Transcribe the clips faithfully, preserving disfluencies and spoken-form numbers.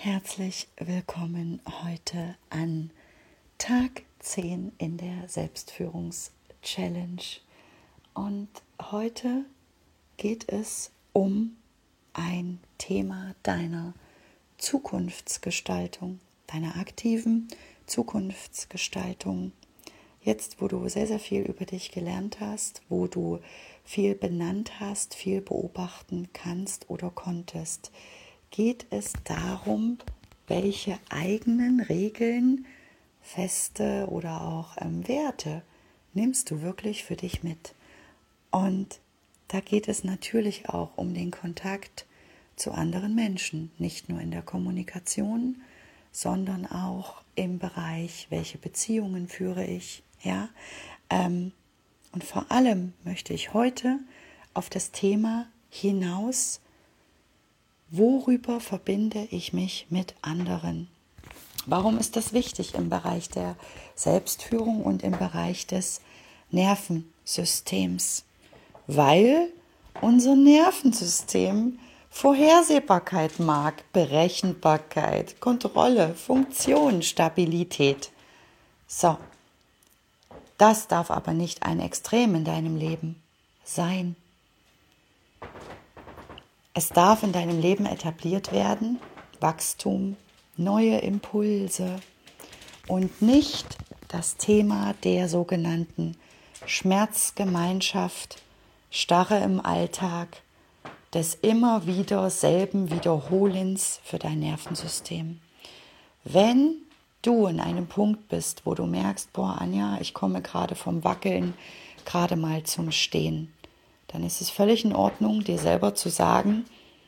Herzlich willkommen heute an Tag zehn in der Selbstführungs-Challenge. Und heute geht es um ein Thema deiner Zukunftsgestaltung, deiner aktiven Zukunftsgestaltung. Jetzt, wo du sehr, sehr viel über dich gelernt hast, wo du viel benannt hast, viel beobachten kannst oder konntest, geht es darum, welche eigenen Regeln, Feste oder auch ähm, Werte nimmst du wirklich für dich mit. Und da geht es natürlich auch um den Kontakt zu anderen Menschen, nicht nur in der Kommunikation, sondern auch im Bereich, welche Beziehungen führe ich, ja. Ähm, und vor allem möchte ich heute auf das Thema hinaus, worüber verbinde ich mich mit anderen? Warum ist das wichtig im Bereich der Selbstführung und im Bereich des Nervensystems? Weil unser Nervensystem Vorhersehbarkeit mag, Berechenbarkeit, Kontrolle, Funktion, Stabilität. So, das darf aber nicht ein Extrem in deinem Leben sein. Es darf in deinem Leben etabliert werden, Wachstum, neue Impulse und nicht das Thema der sogenannten Schmerzgemeinschaft, Starre im Alltag, des immer wieder selben Wiederholens für dein Nervensystem. Wenn du in einem Punkt bist, wo du merkst, boah Anja, ich komme gerade vom Wackeln gerade mal zum Stehen, dann ist es völlig in Ordnung, dir selber zu sagen,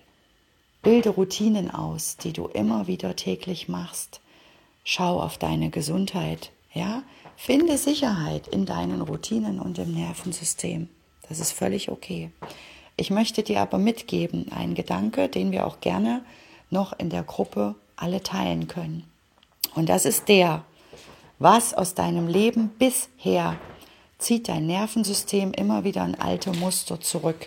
bilde Routinen aus, die du immer wieder täglich machst. Schau auf deine Gesundheit, ja? Finde Sicherheit in deinen Routinen und im Nervensystem. Das ist völlig okay. Ich möchte dir aber mitgeben, einen Gedanke, den wir auch gerne noch in der Gruppe alle teilen können. Und das ist der, was aus deinem Leben bisher zieht dein Nervensystem immer wieder in alte Muster zurück.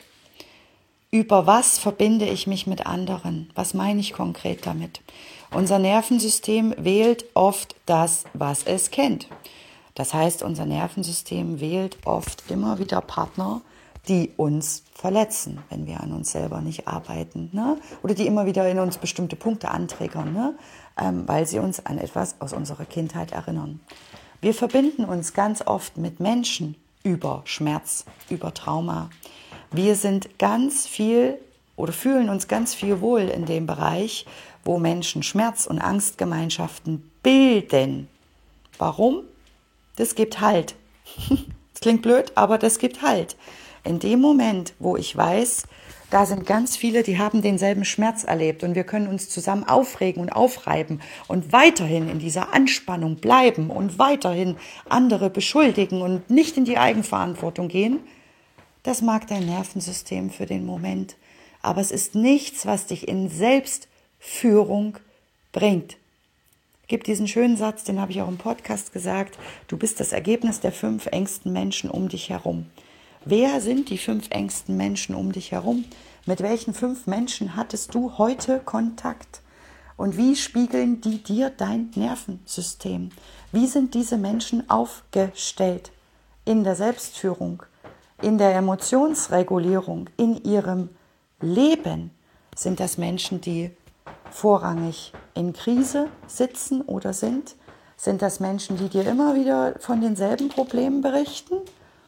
Über was verbinde ich mich mit anderen? Was meine ich konkret damit? Unser Nervensystem wählt oft das, was es kennt. Das heißt, unser Nervensystem wählt oft immer wieder Partner, die uns verletzen, wenn wir an uns selber nicht arbeiten, ne? Oder die immer wieder in uns bestimmte Punkte antriggern, ne? ähm, weil sie uns an etwas aus unserer Kindheit erinnern. Wir verbinden uns ganz oft mit Menschen über Schmerz, über Trauma. Wir sind ganz viel oder fühlen uns ganz viel wohl in dem Bereich, wo Menschen Schmerz- und Angstgemeinschaften bilden. Warum? Das gibt Halt. Das klingt blöd, aber das gibt Halt. In dem Moment, wo ich weiß, da sind ganz viele, die haben denselben Schmerz erlebt und wir können uns zusammen aufregen und aufreiben und weiterhin in dieser Anspannung bleiben und weiterhin andere beschuldigen und nicht in die Eigenverantwortung gehen, das mag dein Nervensystem für den Moment, aber es ist nichts, was dich in Selbstführung bringt. Es gibt diesen schönen Satz, den habe ich auch im Podcast gesagt, du bist das Ergebnis der fünf engsten Menschen um dich herum. Wer sind die fünf engsten Menschen um dich herum? Mit welchen fünf Menschen hattest du heute Kontakt? Und wie spiegeln die dir dein Nervensystem? Wie sind diese Menschen aufgestellt in der Selbstführung, in der Emotionsregulierung, in ihrem Leben? Sind das Menschen, die vorrangig in Krise sitzen oder sind? Sind das Menschen, die dir immer wieder von denselben Problemen berichten?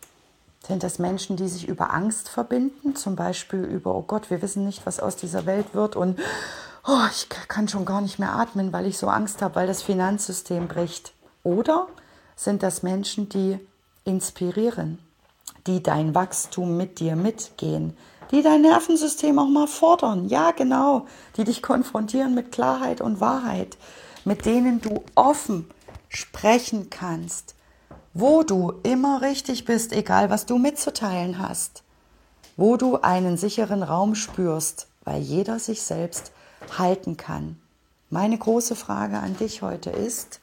Sind das Menschen, die sich über Angst verbinden, zum Beispiel über, oh Gott, wir wissen nicht, was aus dieser Welt wird und oh, ich kann schon gar nicht mehr atmen, weil ich so Angst habe, weil das Finanzsystem bricht? Oder sind das Menschen, die inspirieren, die dein Wachstum mit dir mitgehen, die dein Nervensystem auch mal fordern, ja genau, die dich konfrontieren mit Klarheit und Wahrheit, mit denen du offen sprechen kannst, wo du immer richtig bist, egal was du mitzuteilen hast, wo du einen sicheren Raum spürst, weil jeder sich selbst halten kann. Meine große Frage an dich heute ist,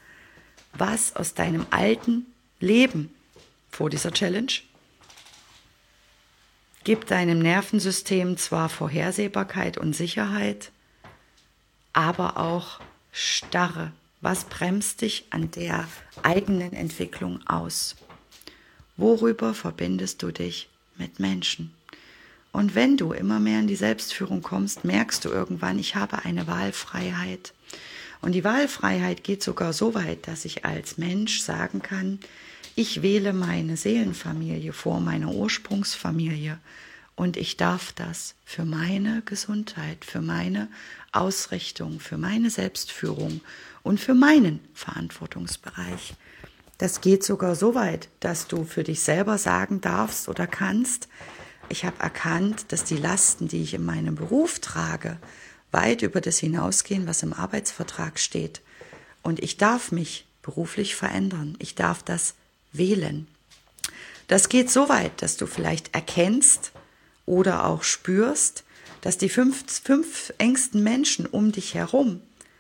was aus deinem alten Leben vor dieser Challenge gibt deinem Nervensystem zwar Vorhersehbarkeit und Sicherheit, aber auch Starre. Was bremst dich an der eigenen Entwicklung aus? Worüber verbindest du dich mit Menschen? Und wenn du immer mehr in die Selbstführung kommst, merkst du irgendwann, ich habe eine Wahlfreiheit. Und die Wahlfreiheit geht sogar so weit, dass ich als Mensch sagen kann, ich wähle meine Seelenfamilie vor meiner Ursprungsfamilie und ich darf das für meine Gesundheit, für meine Ausrichtung, für meine Selbstführung und für meinen Verantwortungsbereich. Das geht sogar so weit, dass du für dich selber sagen darfst oder kannst, ich habe erkannt, dass die Lasten, die ich in meinem Beruf trage, weit über das hinausgehen, was im Arbeitsvertrag steht. Und ich darf mich beruflich verändern. Ich darf das wählen. Das geht so weit, dass du vielleicht erkennst oder auch spürst, dass die fünf, fünf engsten Menschen um dich herum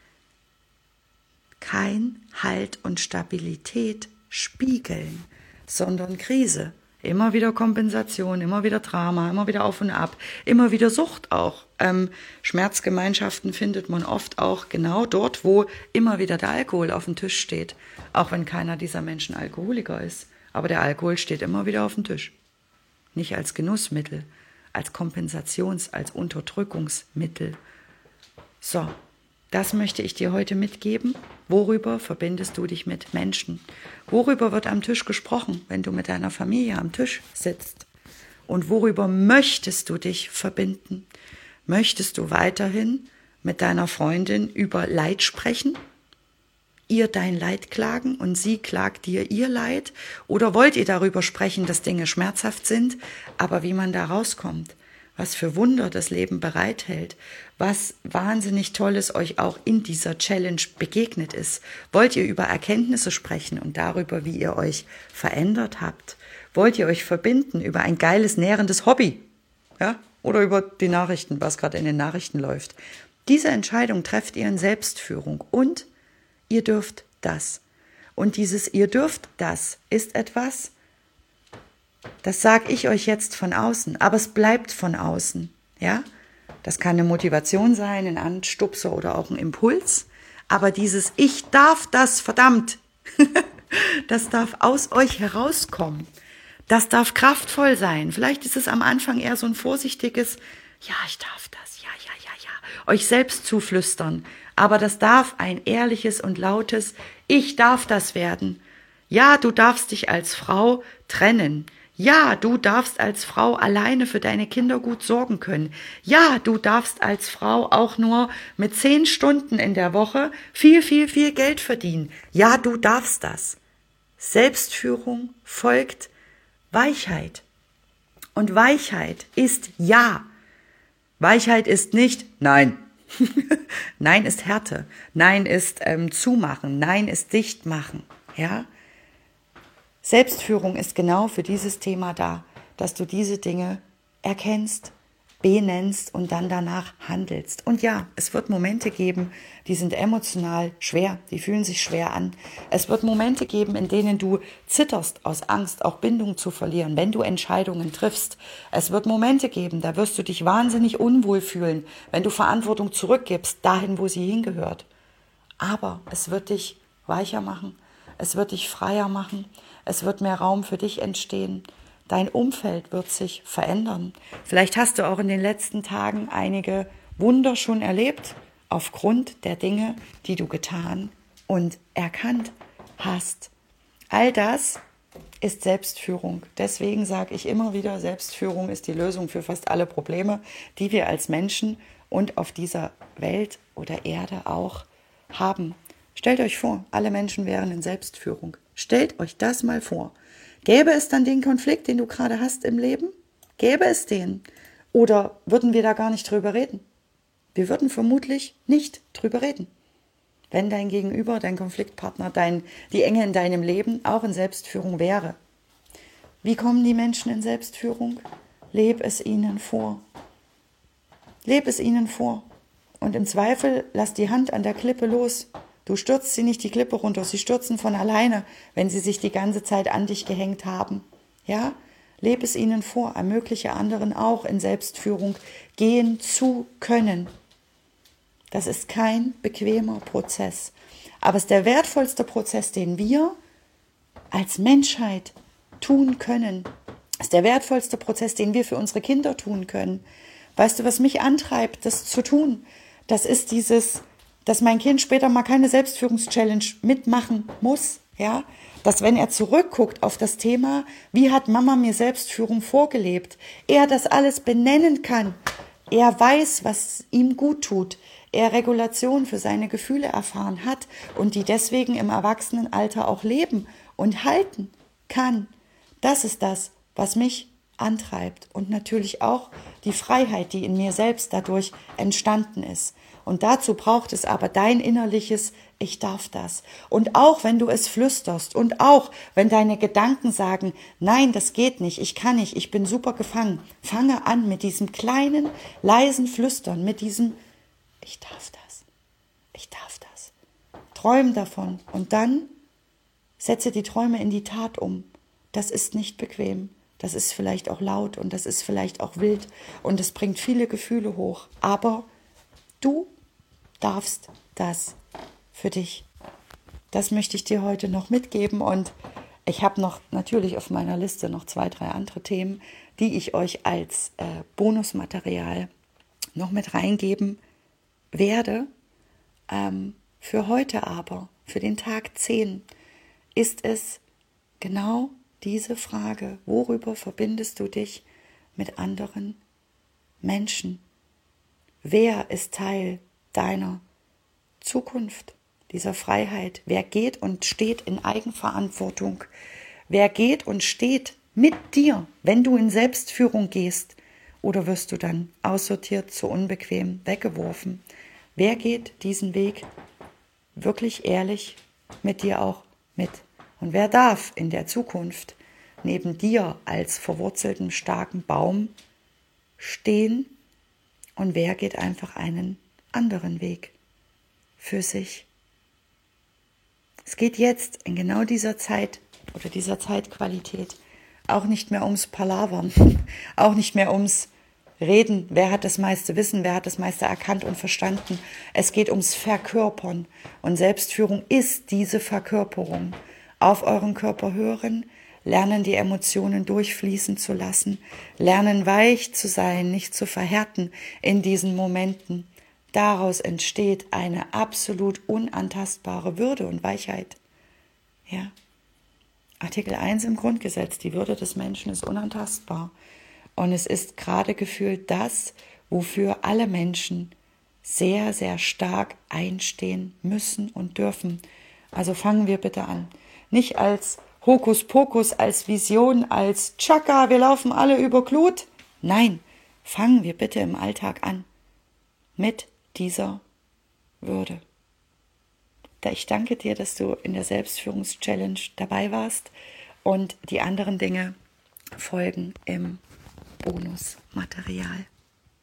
kein Halt und Stabilität spiegeln, sondern Krise. Immer wieder Kompensation, immer wieder Drama, immer wieder Auf und Ab, immer wieder Sucht auch. Ähm, Schmerzgemeinschaften findet man oft auch genau dort, wo immer wieder der Alkohol auf dem Tisch steht. Auch wenn keiner dieser Menschen Alkoholiker ist. Aber der Alkohol steht immer wieder auf dem Tisch. Nicht als Genussmittel, als Kompensations-, als Unterdrückungsmittel. So, das möchte ich dir heute mitgeben. Worüber verbindest du dich mit Menschen? Worüber wird am Tisch gesprochen, wenn du mit deiner Familie am Tisch sitzt? Und worüber möchtest du dich verbinden? Möchtest du weiterhin mit deiner Freundin über Leid sprechen? Ihr dein Leid klagen und sie klagt dir ihr Leid? Oder wollt ihr darüber sprechen, dass Dinge schmerzhaft sind, aber wie man da rauskommt? Was für Wunder das Leben bereithält, was wahnsinnig Tolles euch auch in dieser Challenge begegnet ist. Wollt ihr über Erkenntnisse sprechen und darüber, wie ihr euch verändert habt? Wollt ihr euch verbinden über ein geiles, nährendes Hobby? Ja? Oder über die Nachrichten, was gerade in den Nachrichten läuft? Diese Entscheidung trefft ihr in Selbstführung und ihr dürft das. Und dieses ihr dürft das ist etwas, das sage ich euch jetzt von außen, aber es bleibt von außen, ja? Das kann eine Motivation sein, ein Anstupser oder auch ein Impuls, aber dieses ich darf das, verdammt, das darf aus euch herauskommen. Das darf kraftvoll sein. Vielleicht ist es am Anfang eher so ein vorsichtiges, ja, ich darf das, ja, ja, ja, ja, euch selbst zuflüstern, aber das darf ein ehrliches und lautes, ich darf das werden. Ja, du darfst dich als Frau trennen. Ja, du darfst als Frau alleine für deine Kinder gut sorgen können. Ja, du darfst als Frau auch nur mit zehn Stunden in der Woche viel, viel, viel Geld verdienen. Ja, du darfst das. Selbstführung folgt Weichheit. Und Weichheit ist Ja. Weichheit ist nicht Nein. Nein ist Härte. Nein ist ähm, Zumachen. Nein ist Dichtmachen. Ja? Selbstführung ist genau für dieses Thema da, dass du diese Dinge erkennst, benennst und dann danach handelst. Und ja, es wird Momente geben, die sind emotional schwer, die fühlen sich schwer an. Es wird Momente geben, in denen du zitterst aus Angst, auch Bindung zu verlieren, wenn du Entscheidungen triffst. Es wird Momente geben, da wirst du dich wahnsinnig unwohl fühlen, wenn du Verantwortung zurückgibst, dahin, wo sie hingehört. Aber es wird dich weicher machen, es wird dich freier machen, es wird mehr Raum für dich entstehen. Dein Umfeld wird sich verändern. Vielleicht hast du auch in den letzten Tagen einige Wunder schon erlebt, aufgrund der Dinge, die du getan und erkannt hast. All das ist Selbstführung. Deswegen sage ich immer wieder, Selbstführung ist die Lösung für fast alle Probleme, die wir als Menschen und auf dieser Welt oder Erde auch haben. Stellt euch vor, alle Menschen wären in Selbstführung. Stellt euch das mal vor. Gäbe es dann den Konflikt, den du gerade hast im Leben? Gäbe es den? Oder würden wir da gar nicht drüber reden? Wir würden vermutlich nicht drüber reden. Wenn dein Gegenüber, dein Konfliktpartner, dein, die Enge in deinem Leben auch in Selbstführung wäre. Wie kommen die Menschen in Selbstführung? Leb es ihnen vor. Leb es ihnen vor. Und im Zweifel lass die Hand an der Klippe los. Du stürzt sie nicht die Klippe runter, sie stürzen von alleine, wenn sie sich die ganze Zeit an dich gehängt haben. Ja? Leb es ihnen vor, ermögliche anderen auch in Selbstführung gehen zu können. Das ist kein bequemer Prozess. Aber es ist der wertvollste Prozess, den wir als Menschheit tun können. Das ist der wertvollste Prozess, den wir für unsere Kinder tun können. Weißt du, was mich antreibt, das zu tun? Das ist dieses, dass mein Kind später mal keine Selbstführungs-Challenge mitmachen muss, ja? Dass wenn er zurückguckt auf das Thema, wie hat Mama mir Selbstführung vorgelebt, er das alles benennen kann. Er weiß, was ihm gut tut. Er Regulation für seine Gefühle erfahren hat und die deswegen im Erwachsenenalter auch leben und halten kann. Das ist das, was mich antreibt und natürlich auch die Freiheit, die in mir selbst dadurch entstanden ist. Und dazu braucht es aber dein innerliches Ich darf das. Und auch wenn du es flüsterst und auch wenn deine Gedanken sagen, nein, das geht nicht, ich kann nicht, ich bin super gefangen, fange an mit diesem kleinen, leisen Flüstern, mit diesem Ich darf das, ich darf das. Träum davon und dann setze die Träume in die Tat um. Das ist nicht bequem. Das ist vielleicht auch laut und das ist vielleicht auch wild und es bringt viele Gefühle hoch. Aber du darfst das für dich. Das möchte ich dir heute noch mitgeben und ich habe noch natürlich auf meiner Liste noch zwei, drei andere Themen, die ich euch als äh, Bonusmaterial noch mit reingeben werde. Ähm, für heute aber, für den Tag zehn, ist es genau diese Frage, worüber verbindest du dich mit anderen Menschen? Wer ist Teil deiner Zukunft, dieser Freiheit? Wer geht und steht in Eigenverantwortung? Wer geht und steht mit dir, wenn du in Selbstführung gehst? Oder wirst du dann aussortiert, zu unbequem, weggeworfen? Wer geht diesen Weg wirklich ehrlich mit dir auch mit? Und wer darf in der Zukunft neben dir als verwurzeltem, starken Baum stehen? Und wer geht einfach einen anderen Weg für sich? Es geht jetzt in genau dieser Zeit oder dieser Zeitqualität auch nicht mehr ums Palavern, auch nicht mehr ums Reden, wer hat das meiste Wissen, wer hat das meiste erkannt und verstanden. Es geht ums Verkörpern und Selbstführung ist diese Verkörperung. Auf euren Körper hören, lernen die Emotionen durchfließen zu lassen, lernen weich zu sein, nicht zu verhärten in diesen Momenten. Daraus entsteht eine absolut unantastbare Würde und Weichheit. Ja. Artikel eins im Grundgesetz, die Würde des Menschen ist unantastbar. Und es ist gerade gefühlt das, wofür alle Menschen sehr, sehr stark einstehen müssen und dürfen. Also fangen wir bitte an. Nicht als Hokuspokus, als Vision, als Tschakka, wir laufen alle über Glut. Nein, fangen wir bitte im Alltag an mit dieser Würde. Ich danke dir, dass du in der Selbstführungs-Challenge dabei warst und die anderen Dinge folgen im Bonusmaterial.